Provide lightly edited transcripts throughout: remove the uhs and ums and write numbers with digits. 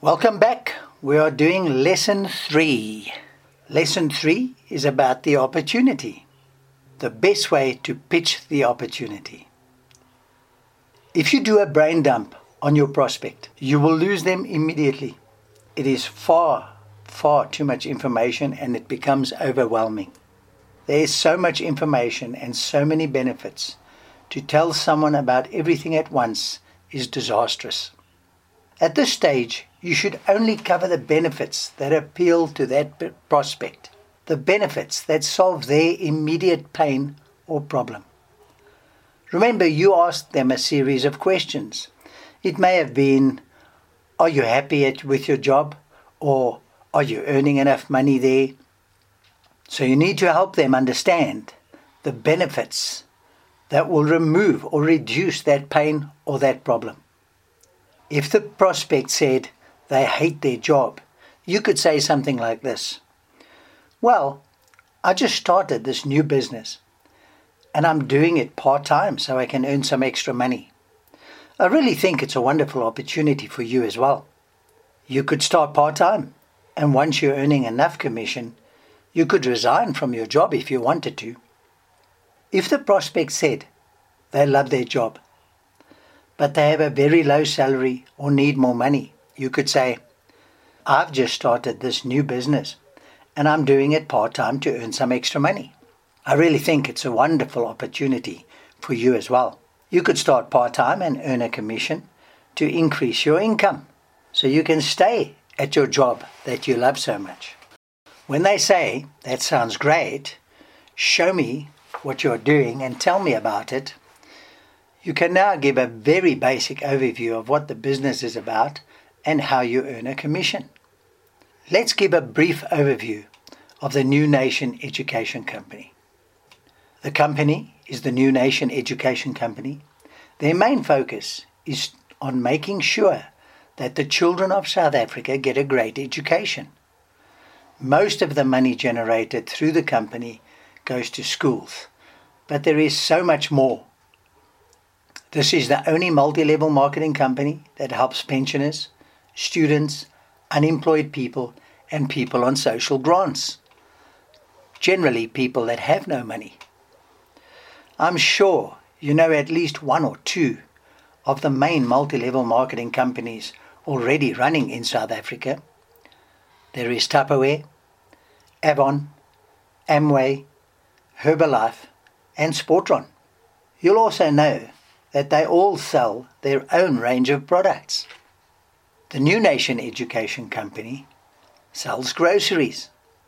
Welcome back. We are doing Lesson 3. Lesson 3 is about the opportunity. The best way to pitch the opportunity. If you do a brain dump on your prospect, you will lose them immediately. It is far too much information and it becomes overwhelming. There is so much information and so many benefits. To tell someone about everything at once is disastrous. At this stage, you should only cover the benefits that appeal to that prospect, the benefits that solve their immediate pain or problem. Remember, you asked them a series of questions. It may have been, are you happy with your job? Or are you earning enough money there? So you need to help them understand the benefits that will remove or reduce that pain or that problem. If the prospect said they hate their job, you could say something like this. Well, I just started this new business and I'm doing it part-time so I can earn some extra money. I really think it's a wonderful opportunity for you as well. You could start part-time, and once you're earning enough commission, you could resign from your job if you wanted to. If the prospect said they love their job, but they have a very low salary or need more money, you could say, I've just started this new business and I'm doing it part-time to earn some extra money. I really think it's a wonderful opportunity for you as well. You could start part-time and earn a commission to increase your income so you can stay at your job that you love so much. When they say, that sounds great, show me what you're doing and tell me about it, you can now give a very basic overview of what the business is about and how you earn a commission. Let's give a brief overview of the New Nation Education Company. The company is the New Nation Education Company. Their main focus is on making sure that the children of South Africa get a great education. Most of the money generated through the company goes to schools, but there is so much more. This is the only multi-level marketing company that helps pensioners, students, unemployed people, and people on social grants. Generally, people that have no money. I'm sure you know at least one or two of the main multi-level marketing companies already running in South Africa. There is Tupperware, Avon, Amway, Herbalife, and Sportron. You'll also know that they all sell their own range of products. The New Nation Education Company sells groceries.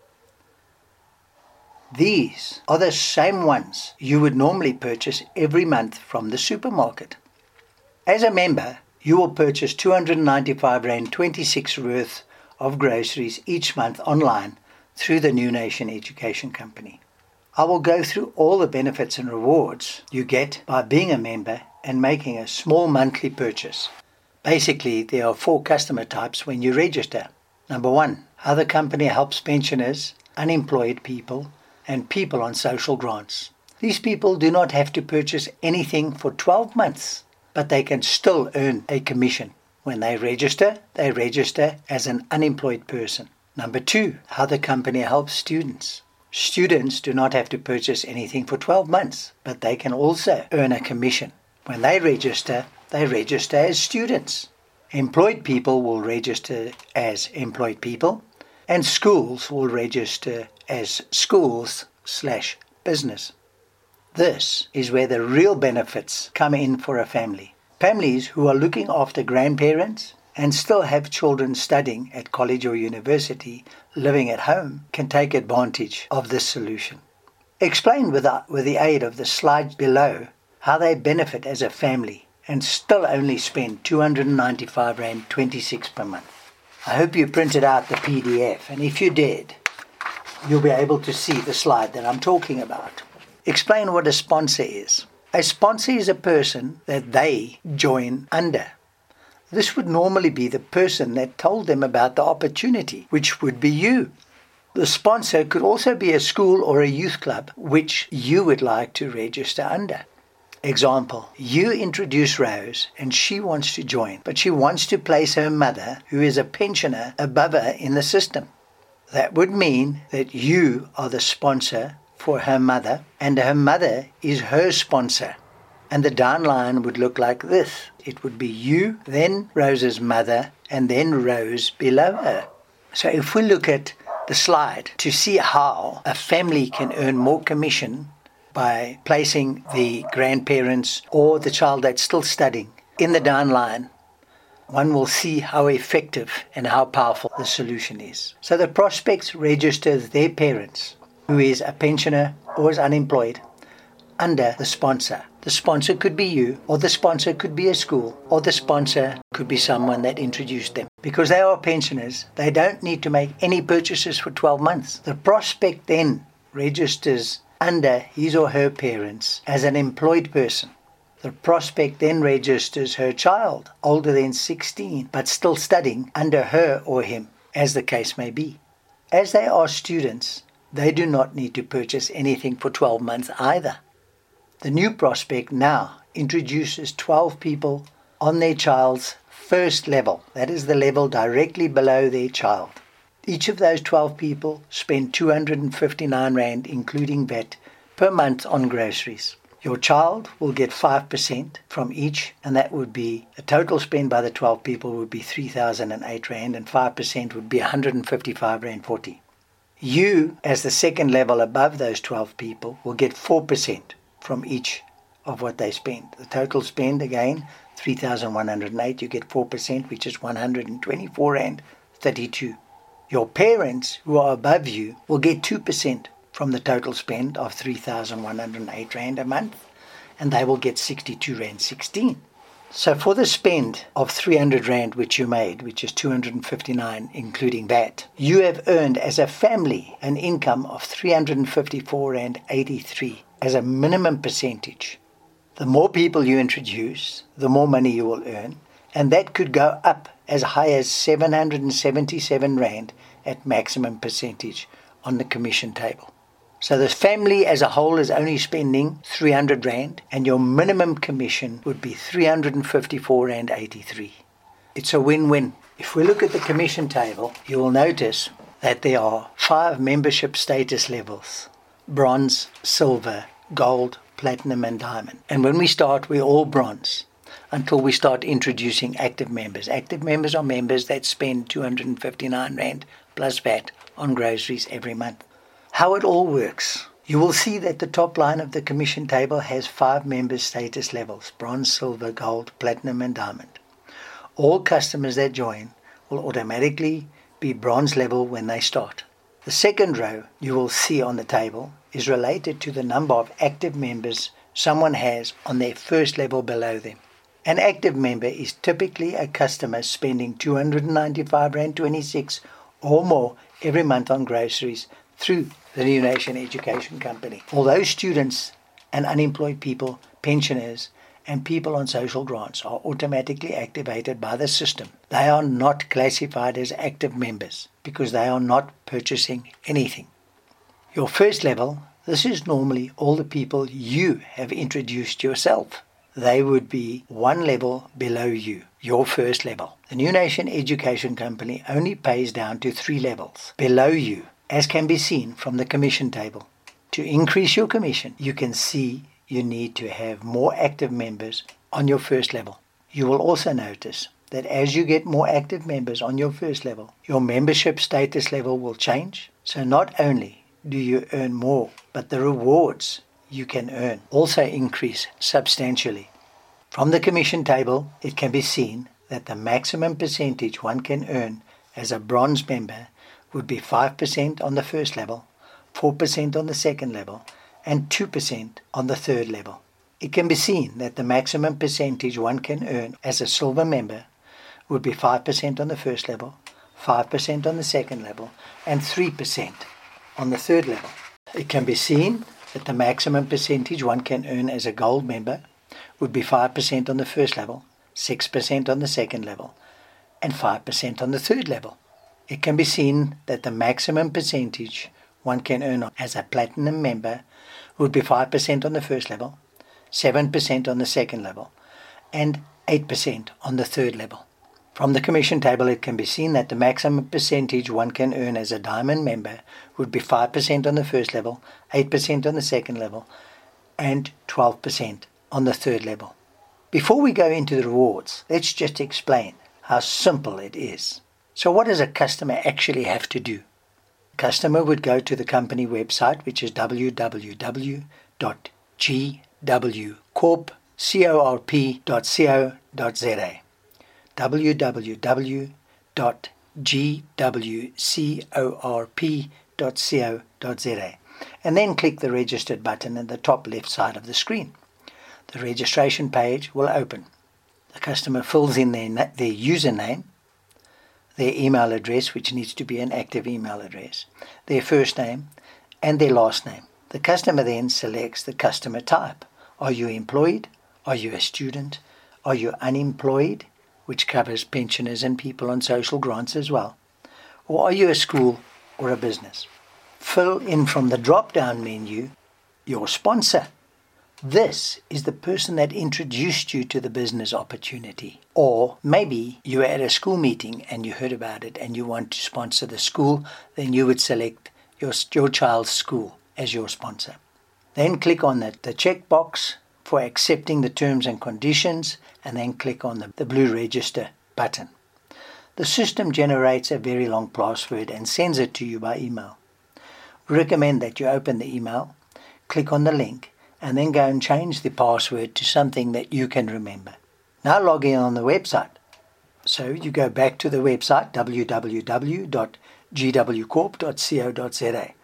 These are the same ones you would normally purchase every month from the supermarket. As a member, you will purchase R295.26 worth of groceries each month online through the New Nation Education Company. I will go through all the benefits and rewards you get by being a member and making a small monthly purchase. Basically, there are 4 customer types when you register. Number 1, how the company helps pensioners, unemployed people, and people on social grants. These people do not have to purchase anything for 12 months, but they can still earn a commission. When they register as an unemployed person. Number 2, how the company helps students. Students do not have to purchase anything for 12 months, but they can also earn a commission. When they register as students. Employed people will register as employed people, and schools will register as schools/business. This is where the real benefits come in for a family. Families who are looking after grandparents and still have children studying at college or university living at home can take advantage of this solution. Explain with the aid of the slides below how they benefit as a family and still only spend R295.26 per month. I hope you printed out the PDF, and if you did, you'll be able to see the slide that I'm talking about. Explain what a sponsor is. A sponsor is a person that they join under. This would normally be the person that told them about the opportunity, which would be you. The sponsor could also be a school or a youth club which you would like to register under. Example, you introduce Rose and she wants to join, but she wants to place her mother, who is a pensioner, above her in the system. That would mean that you are the sponsor for her mother and her mother is her sponsor. And the downline would look like this. It would be you, then Rose's mother, and then Rose below her. So if we look at the slide to see how a family can earn more commission by placing the grandparents or the child that's still studying in the downline, one will see how effective and how powerful the solution is. So the prospects register their parents, who is a pensioner or is unemployed, under the sponsor. The sponsor could be you, or the sponsor could be a school, or the sponsor could be someone that introduced them. Because they are pensioners, they don't need to make any purchases for 12 months. The prospect then registers under his or her parents as an employed person. The prospect then registers her child, older than 16, but still studying, under her or him, as the case may be. As they are students, they do not need to purchase anything for 12 months either. The new prospect now introduces 12 people on their child's first level. That is the level directly below their child. Each of those 12 people spend 259 Rand, including VAT, per month on groceries. Your child will get 5% from each, and that would be a total spend by the 12 people would be 3,008 Rand, and 5% would be 155 Rand 40. You, as the second level above those 12 people, will get 4% from each of what they spend. The total spend, again, 3,108, you get 4%, which is 124 Rand 32. Your parents, who are above you, will get 2% from the total spend of 3,108 Rand a month, and they will get 62 Rand 16. So for the spend of 300 Rand which you made, which is 259 including VAT, you have earned as a family an income of 354 Rand 83 as a minimum percentage. The more people you introduce, the more money you will earn, and that could go up as high as 777 Rand at maximum percentage on the commission table. So the family as a whole is only spending 300 Rand, and your minimum commission would be 354 Rand 83. It's a win-win. If we look at the commission table, you will notice that there are 5 membership status levels: bronze, silver, gold, platinum and diamond. And when we start, we're all bronze until we start introducing active members. Active members are members that spend 259 Rand plus VAT on groceries every month. How it all works. You will see that the top line of the commission table has 5 member status levels: bronze, silver, gold, platinum and diamond. All customers that join will automatically be bronze level when they start. The second row you will see on the table is related to the number of active members someone has on their first level below them. An active member is typically a customer spending 295 Rand 26 or more every month on groceries through the New Nation Education Company. Although students and unemployed people, pensioners, and people on social grants are automatically activated by the system, they are not classified as active members because they are not purchasing anything. Your first level, this is normally all the people you have introduced yourself. They would be 1 level below you, your first level. The New Nation Education Company only pays down to 3 levels below you, as can be seen from the commission table. To increase your commission, you can see you need to have more active members on your first level. You will also notice that as you get more active members on your first level, your membership status level will change. So not only do you earn more, but the rewards you can earn also increase substantially. From the commission table, it can be seen that the maximum percentage one can earn as a bronze member would be 5% on the first level, 4% on the second level, and 2% on the third level. It can be seen that the maximum percentage one can earn as a silver member would be 5% on the first level, 5% on the second level, and 3% on the third level. It can be seen that the maximum percentage one can earn as a gold member would be 5% on the first level, 6% on the second level, and 5% on the third level. It can be seen that the maximum percentage one can earn as a platinum member would be 5% on the first level, 7% on the second level, and 8% on the third level. From the commission table, it can be seen that the maximum percentage one can earn as a diamond member would be 5% on the first level, 8% on the second level, and 12% on the third level. Before we go into the rewards, let's just explain how simple it is. So what does a customer actually have to do? A customer would go to the company website, which is www.gwcorp.co.za, www.gwcorp.co.za, and then click the registered button in the top left side of the screen. The registration page will open. The customer fills in their username, their email address, which needs to be an active email address, their first name, and their last name. The customer then selects the customer type. Are you employed? Are you a student? Are you unemployed, which covers pensioners and people on social grants as well? Or are you a school or a business? Fill in from the drop-down menu your sponsor. This is the person that introduced you to the business opportunity. Or maybe you were at a school meeting and you heard about it and you want to sponsor the school, then you would select your child's school as your sponsor. Then click on the checkbox for accepting the terms and conditions, and then click on the blue register button. The system generates a very long password and sends it to you by email. We recommend that you open the email, click on the link, and then go and change the password to something that you can remember. Now log in on the website. So you go back to the website www.gwcorp.co.za,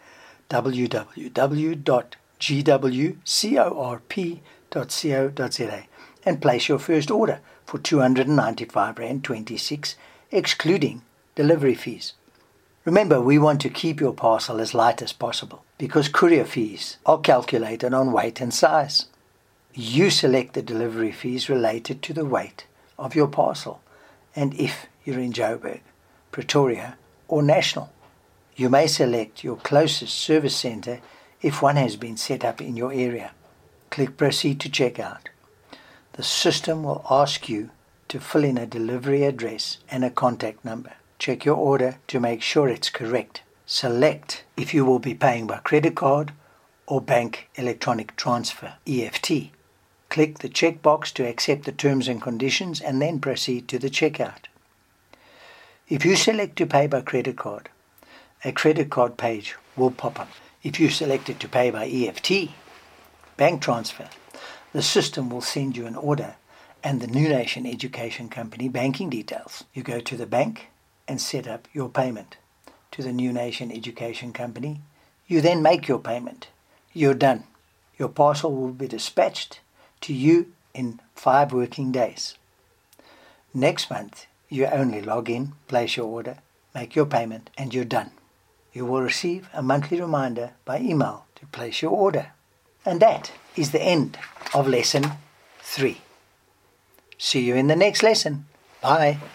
www.gwcorp.co.za, and place your first order for R295.26, excluding delivery fees. Remember, we want to keep your parcel as light as possible because courier fees are calculated on weight and size. You select the delivery fees related to the weight of your parcel, and if you're in Joburg, Pretoria, or National. You may select your closest service centre if one has been set up in your area. Click Proceed to Checkout. The system will ask you to fill in a delivery address and a contact number. Check your order to make sure it's correct. Select if you will be paying by credit card or bank electronic transfer, EFT. Click the checkbox to accept the terms and conditions and then proceed to the checkout. If you select to pay by credit card, a credit card page will pop up. If you selected to pay by EFT, bank transfer, the system will send you an order and the New Nation Education Company banking details. You go to the bank and set up your payment to the New Nation Education Company. You then make your payment. You're done. Your parcel will be dispatched to you in 5 working days. Next month, you only log in, place your order, make your payment, and you're done. You will receive a monthly reminder by email to place your order. And that is the end of lesson 3. See you in the next lesson. Bye.